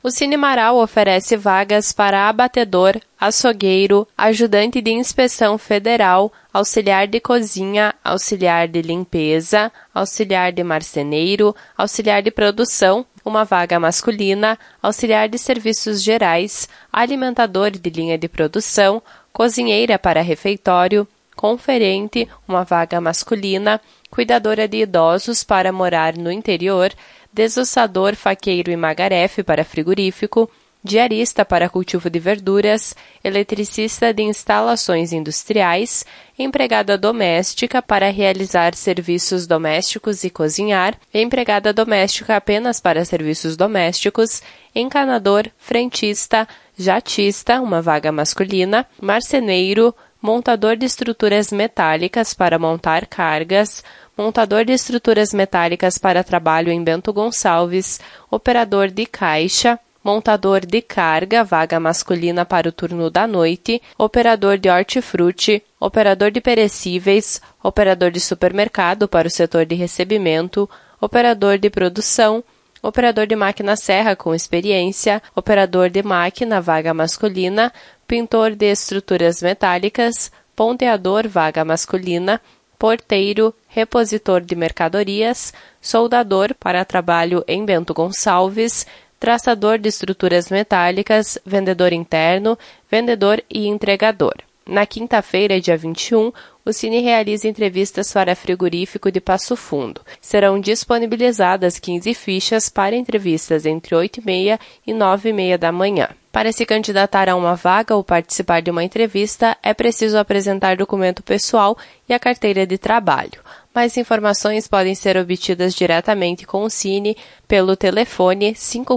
O Cine Marau oferece vagas para abatedor, açougueiro, ajudante de inspeção federal, auxiliar de cozinha, auxiliar de limpeza, auxiliar de marceneiro, auxiliar de produção, uma vaga masculina, auxiliar de serviços gerais, alimentador de linha de produção, cozinheira para refeitório, conferente, uma vaga masculina, cuidadora de idosos para morar no interior, desossador, faqueiro e magarefe para frigorífico, diarista para cultivo de verduras, eletricista de instalações industriais, empregada doméstica para realizar serviços domésticos e cozinhar, empregada doméstica apenas para serviços domésticos, encanador, frentista, jatista, uma vaga masculina, marceneiro, montador de estruturas metálicas para montar cargas, montador de estruturas metálicas para trabalho em Bento Gonçalves, operador de caixa, montador de carga, vaga masculina para o turno da noite, operador de hortifruti, operador de perecíveis, operador de supermercado para o setor de recebimento, operador de produção, operador de máquina serra com experiência, operador de máquina, vaga masculina, pintor de estruturas metálicas, ponteador, vaga masculina, porteiro, repositor de mercadorias, soldador para trabalho em Bento Gonçalves, traçador de estruturas metálicas, vendedor interno, vendedor e entregador. Na quinta-feira, dia 21, o Cine realiza entrevistas para frigorífico de Passo Fundo. Serão disponibilizadas 15 fichas para entrevistas entre 8h30 e 9h30 da manhã. Para se candidatar a uma vaga ou participar de uma entrevista, é preciso apresentar documento pessoal e a carteira de trabalho. Mais informações podem ser obtidas diretamente com o Cine pelo telefone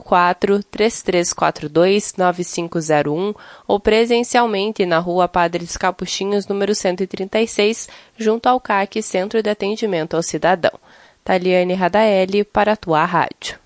54-3342-9501 ou presencialmente na Rua Padres Capuchinhos, número 136, junto ao CAC, Centro de Atendimento ao Cidadão. Taliane Radaeli, para a Tua Rádio.